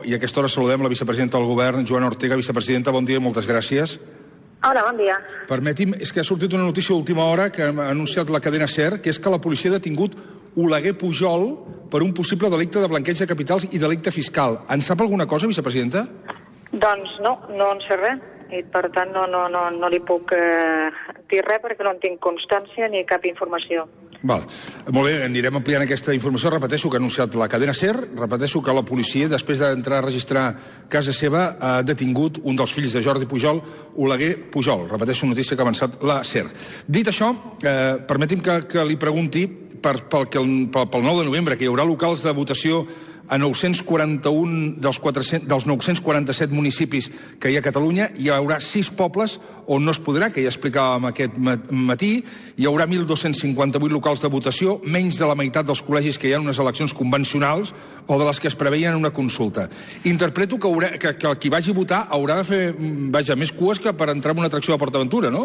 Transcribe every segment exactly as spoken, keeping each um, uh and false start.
I a aquesta hora saludem la vicepresidenta del govern, Joana Ortega. Vicepresidenta, bon dia i moltes gràcies. Hola, bon dia. Permeti'm, és que ha sortit una notícia d'última hora que ha anunciat la cadena SER, que és que la policia ha detingut Oleguer Pujol per un possible delicte de blanqueig de capitals i delicte fiscal. En sap alguna cosa, vicepresidenta? Doncs no, no en sé res. I per tant no, no, no, no li puc eh, dir res perquè no en tinc constància ni cap informació. Val. Molt bé, anirem ampliant aquesta informació. Repeteixo que ha anunciat la cadena SER, repeteixo que la policia, després d'entrar a registrar casa seva, ha detingut un dels fills de Jordi Pujol, Oleguer Pujol. Repeteixo, notícia que ha avançat la SER. Dit això, eh, permeti'm que, que li pregunti per, pel, pel, pel nou de novembre, que hi haurà locals de votació a nou-cents quaranta-un dels, quatre-cents, dels nou-cents quaranta-set municipis que hi ha a Catalunya. Hi haurà sis pobles on no es podrà, que ja explicàvem aquest matí. Hi haurà mil dos-cents cinquanta-vuit locals de votació, menys de la meitat dels col·legis que hi ha en unes eleccions convencionals o de les que es preveien en una consulta. Interpreto que, haurà, que, que qui vagi a votar haurà de fer, vaja, més cues que per entrar en una atracció de PortAventura, no?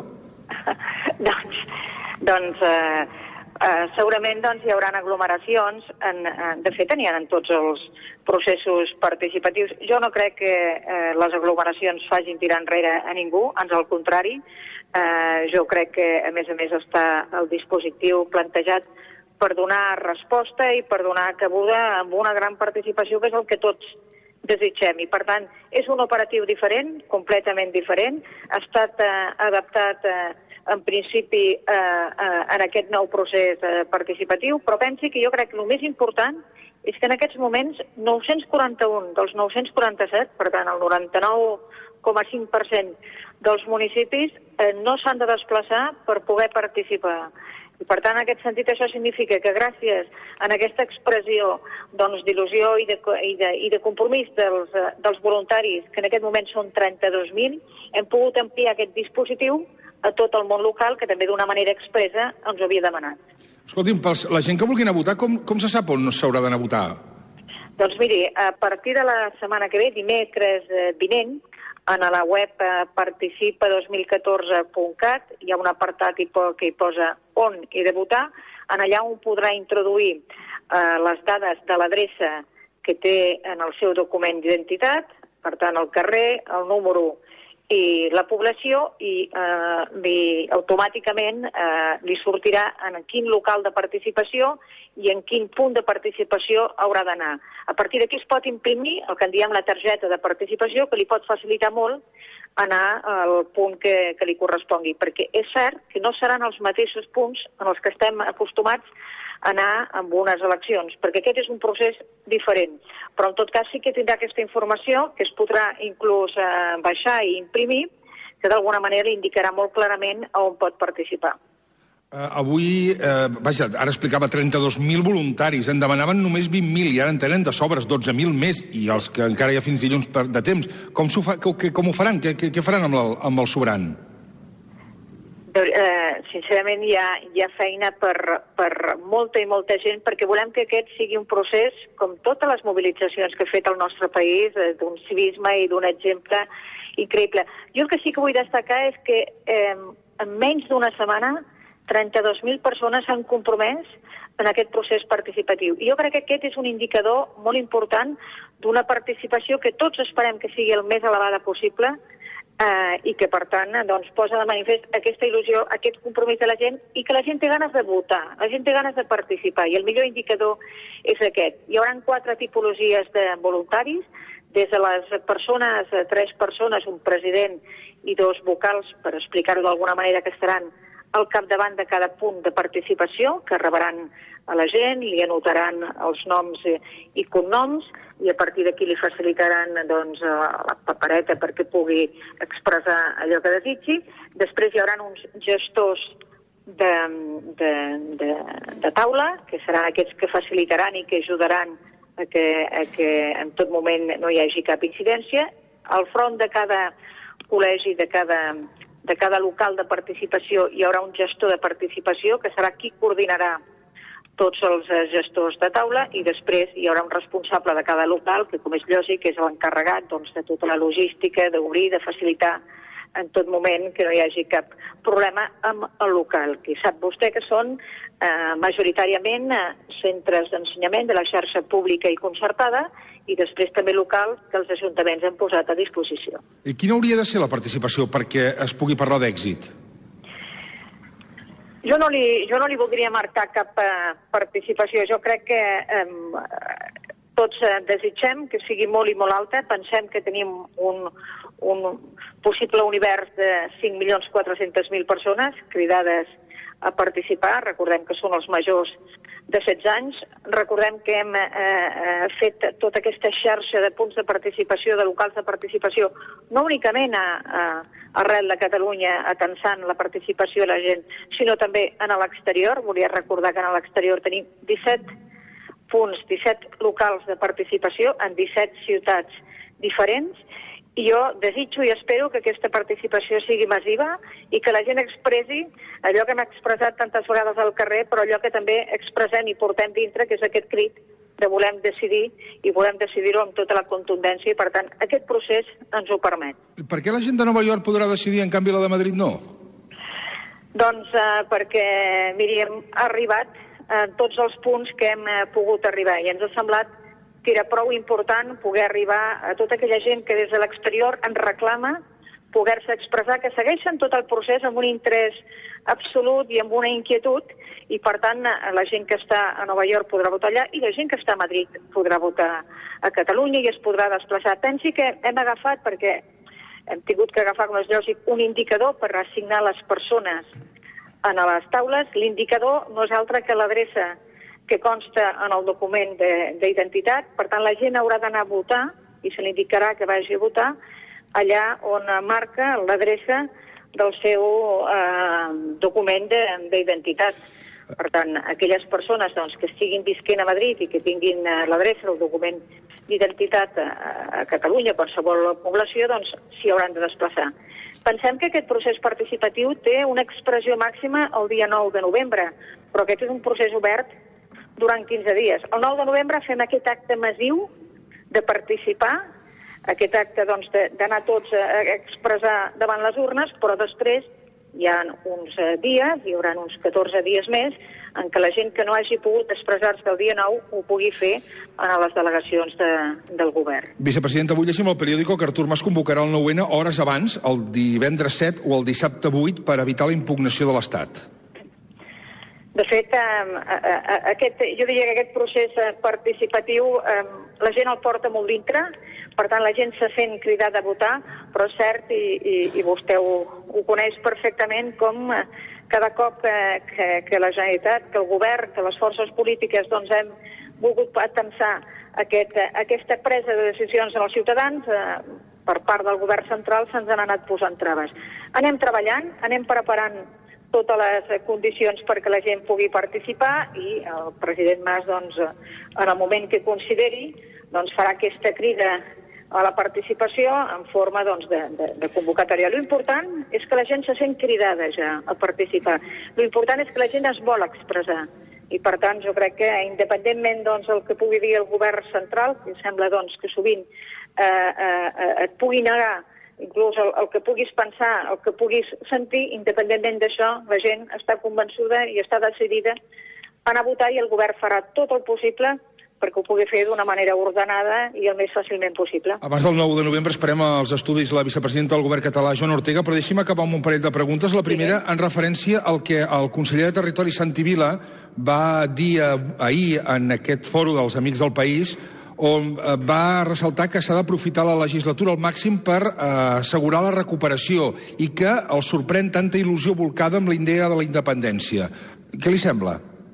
doncs, doncs eh, Uh, segurament doncs, hi haurà aglomeracions, en, en, de fet n'hi ha en tots els processos participatius. Jo no crec que uh, les aglomeracions facin tirar enrere a ningú, ans al contrari. Uh, jo crec que a més a més està el dispositiu plantejat per donar resposta i per donar cabuda amb una gran participació, que és el que tots desitgem. I per tant, és un operatiu diferent, completament diferent, ha estat uh, adaptat uh, en principi eh, eh, en aquest nou procés eh, participatiu, però pensi que jo crec que el més important és que en aquests moments nou-cents quaranta-un dels nou-cents quaranta-set, per tant el noranta-nou coma cinc per cent dels municipis eh, no s'han de desplaçar per poder participar. I per tant, en aquest sentit, això significa que gràcies a aquesta expressió doncs, d'il·lusió i, de, i, de, i de compromís dels, dels voluntaris, que en aquest moment són trenta-dos mil, hem pogut ampliar aquest dispositiu a tot el món local, que també d'una manera expressa ens ho havia demanat. Escolti'm, la gent que vulgui anar a votar, com, com se sap on s'haurà d'anar a votar? Doncs miri, a partir de la setmana que ve, dimecres vinent, en la web participa dos mil catorze punt cat hi ha un apartat que hi posa on he de votar, en allà on podrà introduir eh, les dades de l'adreça que té en el seu document d'identitat, per tant el carrer, el número i la població, i eh, li, automàticament eh, li sortirà en quin local de participació i en quin punt de participació haurà d'anar. A partir d'aquí es pot imprimir el que en diem la targeta de participació, que li pot facilitar molt anar al punt que, que li correspongui, perquè és cert que no seran els mateixos punts en els que estem acostumats a anar amb unes eleccions, perquè aquest és un procés diferent. Però en tot cas sí que tindrà aquesta informació, que es podrà inclús eh, baixar i imprimir, que d'alguna manera li indicarà molt clarament on pot participar. Uh, avui, uh, vaja, ara explicava trenta-dos mil voluntaris, en demanaven només vint mil i ara en tenen de sobres dotze mil més, i els que encara hi ha fins dilluns per, de temps. Com, fa, que, com ho faran? Què, què faran amb el, amb el sobrant? Eh, sincerament hi ha, hi ha feina per, per molta i molta gent, perquè volem que aquest sigui un procés, com totes les mobilitzacions que ha fet el nostre país, eh, d'un civisme i d'un exemple increïble. Jo el que sí que vull destacar és que eh, en menys d'una setmana trenta-dos mil persones s'han compromès en aquest procés participatiu. I jo crec que aquest és un indicador molt important d'una participació que tots esperem que sigui el més elevada possible, eh, i que, per tant, doncs, posa de manifest aquesta il·lusió, aquest compromís de la gent, i que la gent té ganes de votar, la gent té ganes de participar, i el millor indicador és aquest. Hi haurà quatre tipologies de voluntaris, des de les persones, tres persones, un president i dos vocals, per explicar-ho d'alguna manera, que estaran al capdavant de cada punt de participació, que rebaran a la gent, li anotaran els noms i cognoms, i a partir d'aquí li facilitaran doncs, la papereta perquè pugui expressar allò que desitgi. Després hi haurà uns gestors de, de, de, de taula, que seran aquests que facilitaran i que ajudaran a que, a que en tot moment no hi hagi cap incidència. Al front de cada col·legi, de cada, de cada local de participació, hi haurà un gestor de participació que serà qui coordinarà tots els gestors de taula, i després hi haurà un responsable de cada local, que com és lògic és l'encarregat doncs, de tota la logística, d'obrir, de facilitar en tot moment que no hi hagi cap problema amb el local, que sap vostè que són eh, majoritàriament eh, centres d'ensenyament de la xarxa pública i concertada, i després també locals que els ajuntaments han posat a disposició. I quina hauria de ser la participació perquè es pugui parlar d'èxit? Jo no li, jo no li voldria marcar cap eh, participació. Jo crec que eh, tots eh, desitgem que sigui molt i molt alta. Pensem que tenim un, un possible univers de cinc milions quatre-cents mil persones cridades a participar. Recordem que són els majors de setze anys. Recordem que hem eh, fet tota aquesta xarxa de punts de participació, de locals de participació, no únicament a, a, arrel de Catalunya, atensant la participació de la gent, sinó també en l'exterior. Volia recordar que en l'exterior tenim disset punts, disset locals de participació en disset ciutats diferents. I jo desitjo i espero que aquesta participació sigui massiva i que la gent expressi allò que hem expressat tantes vegades al carrer, però allò que també expressem i portem dintre, que és aquest crit de volem decidir, i volem decidir-ho amb tota la contundència, i per tant aquest procés ens ho permet. Per què la gent de Nova York podrà decidir, en canvi la de Madrid no? Doncs eh, perquè, miri, hem arribat a tots els punts que hem eh, pogut arribar, i ens ha semblat que era prou important poder arribar a tota aquella gent que des de l'exterior ens reclama poder-se expressar, que segueixen tot el procés amb un interès absolut i amb una inquietud, i per tant la gent que està a Nova York podrà votar allà i la gent que està a Madrid podrà votar a Catalunya i es podrà desplaçar. Pensi que hem agafat, perquè hem tingut que agafar, com és lògic, un indicador per assignar les persones a les taules. L'indicador no és altre que l'adreça que consta en el document d'identitat. Per tant, la gent haurà d'anar a votar i se li indicarà que vagi a votar allà on marca l'adreça del seu eh, document d'identitat. Per tant, aquelles persones doncs, que estiguin visquent a Madrid i que tinguin eh, l'adreça del document d'identitat a, a Catalunya, a qualsevol població, doncs s'hi hauran de desplaçar. Pensem que aquest procés participatiu té una expressió màxima el dia nou de novembre, però aquest és un procés obert durant quinze dies. El nou de novembre fem aquest acte massiu de participar, aquest acte doncs, d'anar tots a expressar davant les urnes, però després hi ha uns dies, hi haurà uns catorze dies més, en què la gent que no hagi pogut expressar-se el dia nou ho pugui fer a les delegacions de, del govern. Vicepresidenta, avui llegim al periòdico que Artur Mas convocarà el nou ene hores abans, el divendres set o el dissabte vuit, per evitar la impugnació de l'Estat. De fet, eh, aquest, jo diria que aquest procés participatiu eh, la gent el porta molt dintre, per tant la gent se sent cridada a votar, però és cert, i, i, i vostè ho, ho coneix perfectament, com cada cop que, que, que la Generalitat, que el govern, que les forces polítiques doncs, hem volgut atensar aquest, aquesta presa de decisions als ciutadans, eh, per part del govern central se'ns han anat posant traves. Anem treballant, anem preparant totes les condicions perquè la gent pugui participar, i el president Mas, doncs, en el moment que consideri, doncs, farà aquesta crida a la participació en forma doncs, de, de, de convocatòria. L'important és que la gent se sent cridada ja a participar. L'important és que la gent es vol expressar. I, per tant, jo crec que, independentment doncs, del que pugui dir el govern central, que sembla doncs, que sovint eh, eh, et pugui negar inclús el, el que puguis pensar, el que puguis sentir, independentment d'això, la gent està convençuda i està decidida a anar a votar, i el govern farà tot el possible perquè ho pugui fer d'una manera ordenada i el més fàcilment possible. Abans del nou de novembre esperem els estudis la vicepresidenta del govern català, Joana Ortega, però deixi'm acabar amb un parell de preguntes. La primera, en referència al que el conseller de Territori, Santi Vila, va dir ahir en aquest fòrum dels Amics del País, on va ressaltar que s'ha d'aprofitar la legislatura al màxim per eh, assegurar la recuperació, i que el sorprèn tanta il·lusió volcada amb la idea de la independència. Què li sembla?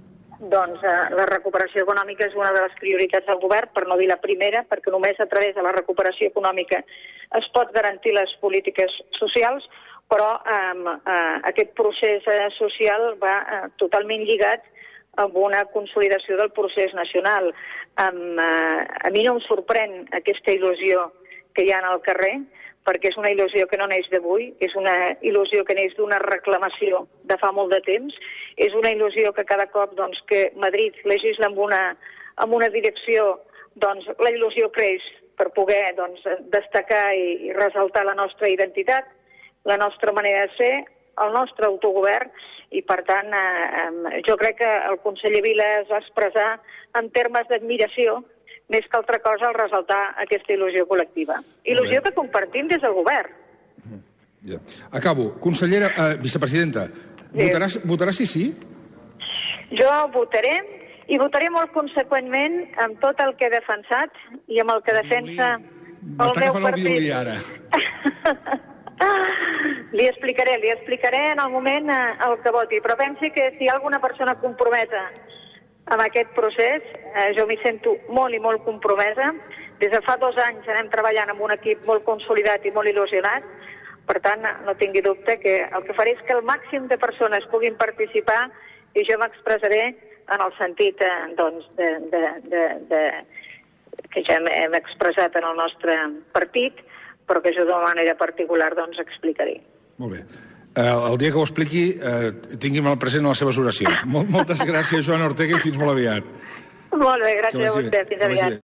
Doncs eh, la recuperació econòmica és una de les prioritats del govern, per no dir la primera, perquè només a través de la recuperació econòmica es pot garantir les polítiques socials, però eh, eh, aquest procés eh, social va eh, totalment lligat amb una consolidació del procés nacional. Um, uh, a mi no em sorprèn aquesta il·lusió que hi ha al carrer, perquè és una il·lusió que no neix d'avui, és una il·lusió que neix d'una reclamació de fa molt de temps, és una il·lusió que cada cop doncs, que Madrid legisla amb una, amb una direcció, doncs la il·lusió creix per poder doncs, destacar i, i ressaltar la nostra identitat, la nostra manera de ser, el nostre autogovern, i per tant eh, jo crec que el conseller Vila es va expressar en termes d'admiració més que altra cosa el ressaltar aquesta il·lusió col·lectiva. Il·lusió que compartim des del govern. Ja. Acabo. Consellera, eh, vicepresidenta, votaràs, votaràs sí sí? Jo votaré, i votaré molt conseqüentment amb tot el que he defensat i amb el que defensa el meu agafant el violí, partit. ara. Li explicaré, li explicaré en el moment eh, el que voti, però pensi que si hi ha alguna persona compromesa amb aquest procés, eh, jo m'hi sento molt i molt compromesa. Des de fa dos anys anem treballant amb un equip molt consolidat i molt il·lusionat, per tant, no tingui dubte que el que faré és que el màxim de persones puguin participar i jo m'expressaré en el sentit eh, doncs, de, de, de, de, que ja hem expressat en el nostre partit, però que jo d'una manera particular doncs, explicaré. Molt bé. Eh, el dia que ho expliqui, eh, tingui'm al present a les seves oracions. Mol, moltes gràcies, Joana Ortega, i fins molt aviat. Molt bé, gràcies a vostè. Fins aviat.